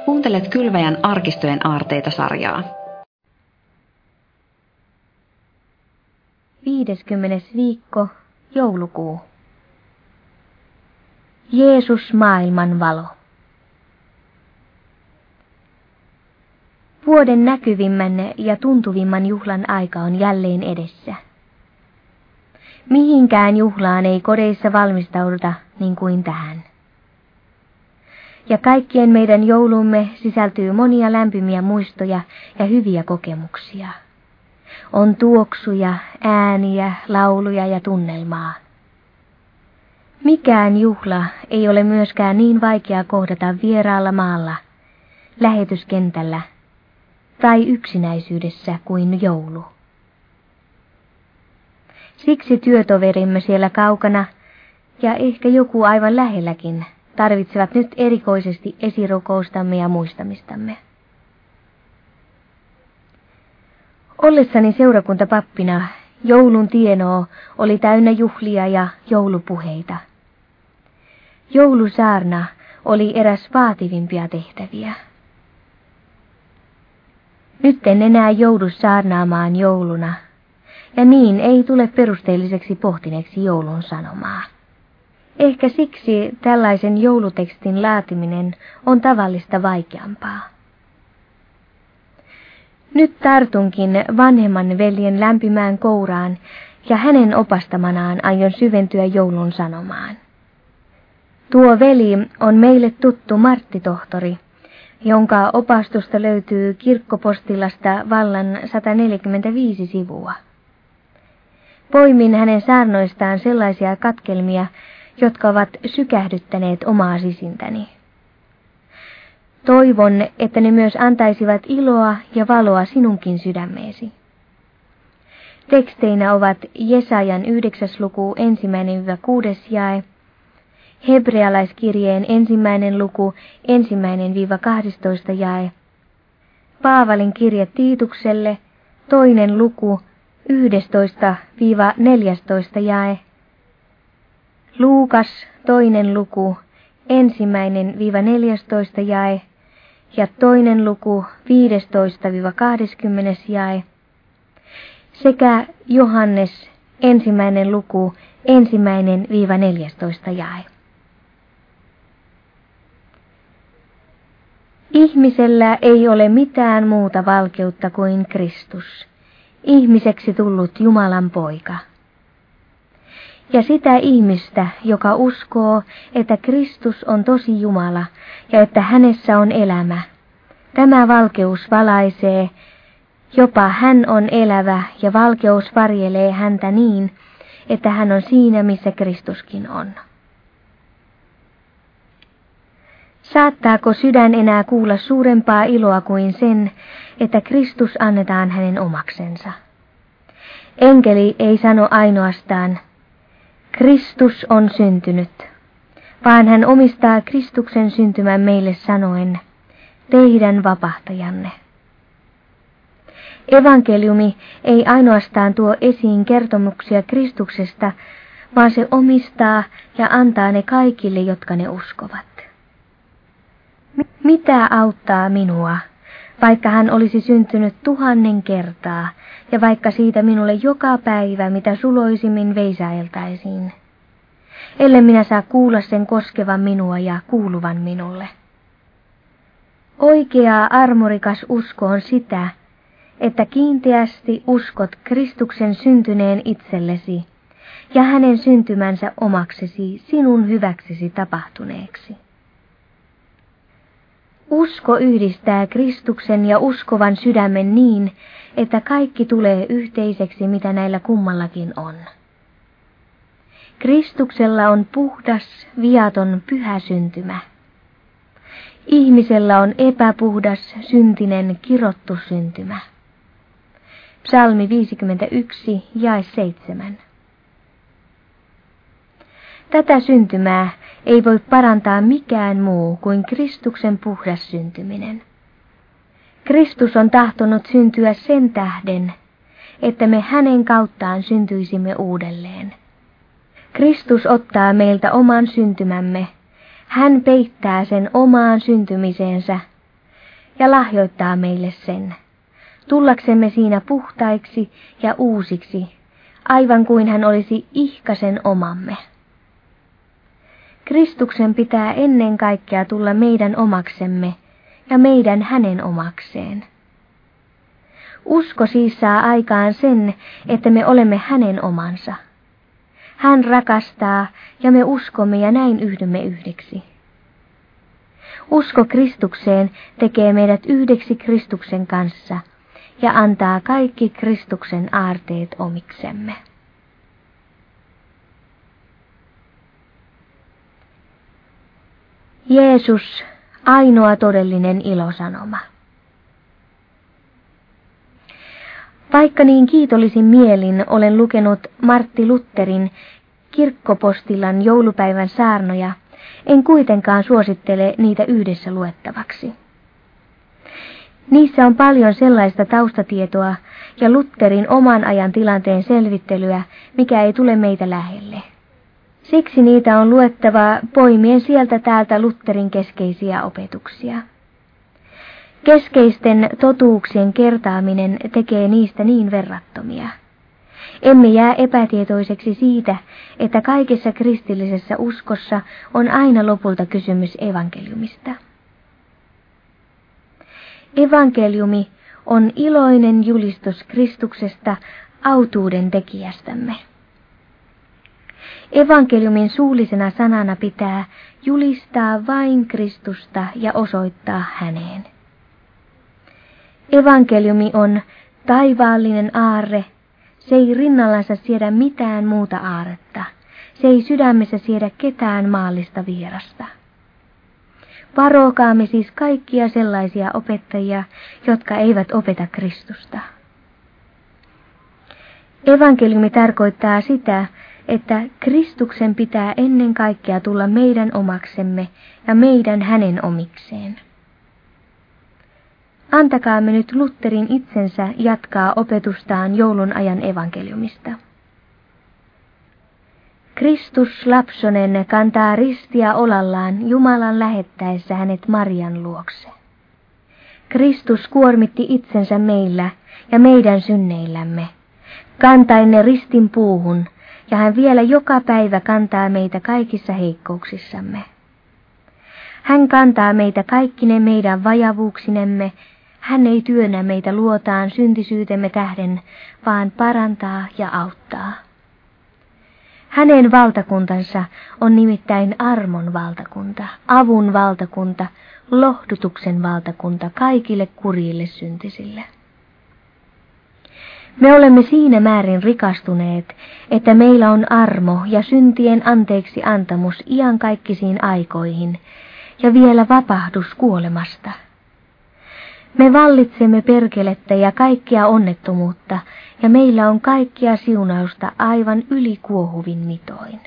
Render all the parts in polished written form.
Kuuntelet Kylväjän arkistojen aarteita-sarjaa. 50. viikko, joulukuu. Jeesus maailman valo. Vuoden näkyvimmän ja tuntuvimman juhlan aika on jälleen edessä. Mihinkään juhlaan ei kodeissa valmistauduta niin kuin tähän. Ja kaikkien meidän joulumme sisältyy monia lämpimiä muistoja ja hyviä kokemuksia. On tuoksuja, ääniä, lauluja ja tunnelmaa. Mikään juhla ei ole myöskään niin vaikea kohdata vieraalla maalla, lähetyskentällä tai yksinäisyydessä kuin joulu. Siksi työtoverimme siellä kaukana ja ehkä joku aivan lähelläkin tarvitsevat nyt erikoisesti esirukoustamme ja muistamistamme. Ollessani seurakuntapappina joulun tienoo oli täynnä juhlia ja joulupuheita. Joulusaarna oli eräs vaativimpia tehtäviä. Nyt en enää joudu saarnaamaan jouluna, ja niin ei tule perusteelliseksi pohtineeksi joulun sanomaa. Ehkä siksi tällaisen joulutekstin laatiminen on tavallista vaikeampaa. Nyt tartunkin vanhemman veljen lämpimään kouraan ja hänen opastamanaan aion syventyä joulun sanomaan. Tuo veli on meille tuttu Martti-tohtori, jonka opastusta löytyy kirkkopostillasta vallan 145 sivua. Poimin hänen saarnoistaan sellaisia katkelmia, jotka ovat sykähdyttäneet omaa sisintäni. Toivon, että ne myös antaisivat iloa ja valoa sinunkin sydämeesi. Teksteinä ovat Jesajan 9. luku 1-6 jae, Hebrealaiskirjeen 1. luku 1-12 jae, Paavalin kirje Tiitukselle 2. luku 11-14 jae, Luukas 2. luku 1-14 jae ja 2. luku 15-20 jae sekä Johannes 1. luku 1-14 jae. Ihmisellä ei ole mitään muuta valkeutta kuin Kristus, ihmiseksi tullut Jumalan poika. Ja sitä ihmistä, joka uskoo, että Kristus on tosi Jumala ja että hänessä on elämä, tämä valkeus valaisee, jopa hän on elävä ja valkeus varjelee häntä niin, että hän on siinä, missä Kristuskin on. Saattaako sydän enää kuulla suurempaa iloa kuin sen, että Kristus annetaan hänen omaksensa? Enkeli ei sano ainoastaan, Kristus on syntynyt, vaan hän omistaa Kristuksen syntymän meille sanoen, teidän vapahtajanne. Evankeliumi ei ainoastaan tuo esiin kertomuksia Kristuksesta, vaan se omistaa ja antaa ne kaikille, jotka ne uskovat. Mitä auttaa minua, vaikka hän olisi syntynyt 1000 kertaa, ja vaikka siitä minulle joka päivä mitä suloisimmin veisailtaisiin, ellen minä saa kuulla sen koskevan minua ja kuuluvan minulle. Oikea armorikas usko on sitä, että kiinteästi uskot Kristuksen syntyneen itsellesi ja hänen syntymänsä omaksesi sinun hyväksesi tapahtuneeksi. Usko yhdistää Kristuksen ja uskovan sydämen niin, että kaikki tulee yhteiseksi, mitä näillä kummallakin on. Kristuksella on puhdas, viaton, pyhä syntymä. Ihmisellä on epäpuhdas, syntinen, kirottu syntymä. Psalmi 51, jae 7. Tätä syntymää ei voi parantaa mikään muu kuin Kristuksen puhdas syntyminen. Kristus on tahtonut syntyä sen tähden, että me hänen kauttaan syntyisimme uudelleen. Kristus ottaa meiltä oman syntymämme, hän peittää sen omaan syntymiseensä ja lahjoittaa meille sen, tullaksemme siinä puhtaiksi ja uusiksi, aivan kuin hän olisi ihkaisen omamme. Kristuksen pitää ennen kaikkea tulla meidän omaksemme ja meidän hänen omakseen. Usko siis saa aikaan sen, että me olemme hänen omansa. Hän rakastaa ja me uskomme ja näin yhdymme yhdeksi. Usko Kristukseen tekee meidät yhdeksi Kristuksen kanssa ja antaa kaikki Kristuksen aarteet omiksemme. Jeesus, ainoa todellinen ilosanoma. Vaikka niin kiitollisin mielin olen lukenut Martti Lutherin kirkkopostilan joulupäivän saarnoja, en kuitenkaan suosittele niitä yhdessä luettavaksi. Niissä on paljon sellaista taustatietoa ja Lutherin oman ajan tilanteen selvittelyä, mikä ei tule meitä lähelle. Siksi niitä on luettava poimien sieltä täältä Lutherin keskeisiä opetuksia. Keskeisten totuuksien kertaaminen tekee niistä niin verrattomia. Emme jää epätietoiseksi siitä, että kaikessa kristillisessä uskossa on aina lopulta kysymys evankeliumista. Evankeliumi on iloinen julistus Kristuksesta, autuuden tekijästämme. Evankeliumin suullisena sanana pitää julistaa vain Kristusta ja osoittaa häneen. Evankeliumi on taivaallinen aarre, se ei rinnallansa siedä mitään muuta aarretta, se ei sydämessä siedä ketään maallista vierasta. Varokaamme siis kaikkia sellaisia opettajia, jotka eivät opeta Kristusta. Evankeliumi tarkoittaa sitä, että Kristuksen pitää ennen kaikkea tulla meidän omaksemme ja meidän hänen omikseen. Antakaamme nyt Lutherin itsensä jatkaa opetustaan joulun ajan evankeliumista. Kristus lapsonen kantaa ristiä olallaan Jumalan lähettäessä hänet Marian luokse. Kristus kuormitti itsensä meillä ja meidän synneillämme, kantaen ne ristin puuhun, ja hän vielä joka päivä kantaa meitä kaikissa heikkouksissamme. Hän kantaa meitä kaikkine meidän vajavuuksinemme, hän ei työnnä meitä luotaan syntisyytemme tähden, vaan parantaa ja auttaa. Hänen valtakuntansa on nimittäin armon valtakunta, avun valtakunta, lohdutuksen valtakunta kaikille kurjille syntisille. Me olemme siinä määrin rikastuneet, että meillä on armo ja syntien anteeksi antamus iankaikkisiin aikoihin ja vielä vapahdus kuolemasta. Me vallitsemme perkelettä ja kaikkia onnettomuutta, ja meillä on kaikkia siunausta aivan ylikuohuvin mitoin.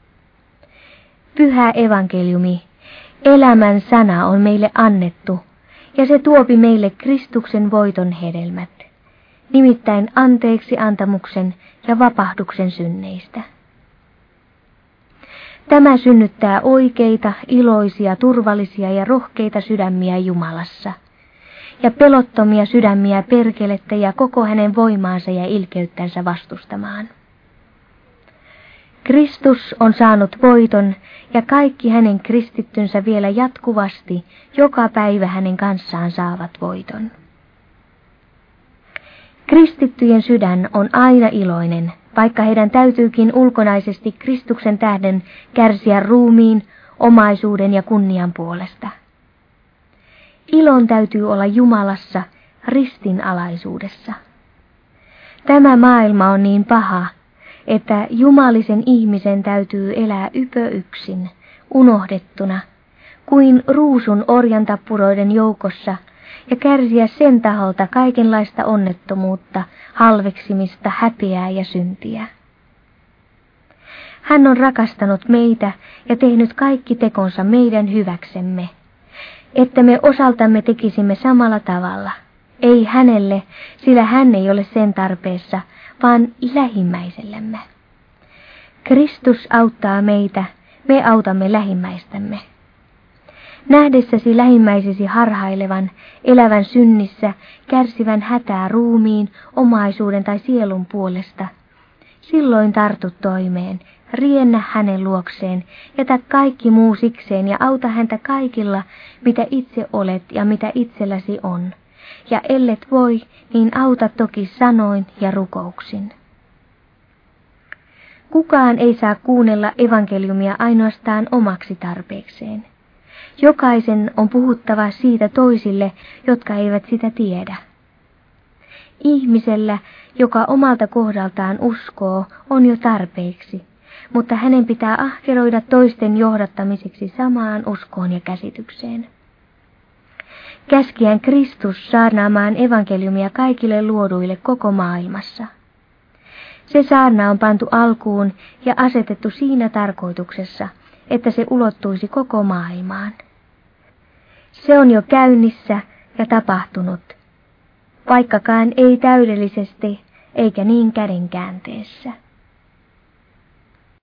Pyhä evankeliumi, elämän sana on meille annettu, ja se tuopi meille Kristuksen voiton hedelmät, nimittäin anteeksi antamuksen ja vapahduksen synneistä. Tämä synnyttää oikeita, iloisia, turvallisia ja rohkeita sydämiä Jumalassa, ja pelottomia sydämiä perkelettä ja koko hänen voimaansa ja ilkeyttänsä vastustamaan. Kristus on saanut voiton, ja kaikki hänen kristittynsä vielä jatkuvasti joka päivä hänen kanssaan saavat voiton. Kristittyjen sydän on aina iloinen, vaikka heidän täytyykin ulkonaisesti Kristuksen tähden kärsiä ruumiin, omaisuuden ja kunnian puolesta. Ilon täytyy olla Jumalassa, ristinalaisuudessa. Tämä maailma on niin paha, että jumalisen ihmisen täytyy elää ypöyksin, unohdettuna, kuin ruusun orjantappuroiden joukossa, ja kärsiä sen taholta kaikenlaista onnettomuutta, halveksimista, häpeää ja syntiä. Hän on rakastanut meitä ja tehnyt kaikki tekonsa meidän hyväksemme, että me osaltamme tekisimme samalla tavalla. Ei hänelle, sillä hän ei ole sen tarpeessa, vaan lähimmäisellemme. Kristus auttaa meitä, me autamme lähimmäistämme. Nähdessäsi lähimmäisesi harhailevan, elävän synnissä, kärsivän hätää ruumiin, omaisuuden tai sielun puolesta, silloin tartu toimeen, riennä hänen luokseen, jätä kaikki muu sikseen ja auta häntä kaikilla, mitä itse olet ja mitä itselläsi on. Ja ellet voi, niin auta toki sanoin ja rukouksin. Kukaan ei saa kuunnella evankeliumia ainoastaan omaksi tarpeekseen. Jokaisen on puhuttava siitä toisille, jotka eivät sitä tiedä. Ihmisellä, joka omalta kohdaltaan uskoo, on jo tarpeeksi, mutta hänen pitää ahkeroida toisten johdattamiseksi samaan uskoon ja käsitykseen. Käskiään Kristus saarnaamaan evankeliumia kaikille luoduille koko maailmassa. Se saarna on pantu alkuun ja asetettu siinä tarkoituksessa, että se ulottuisi koko maailmaan. Se on jo käynnissä ja tapahtunut, vaikkakaan ei täydellisesti eikä niin kädenkäänteessä.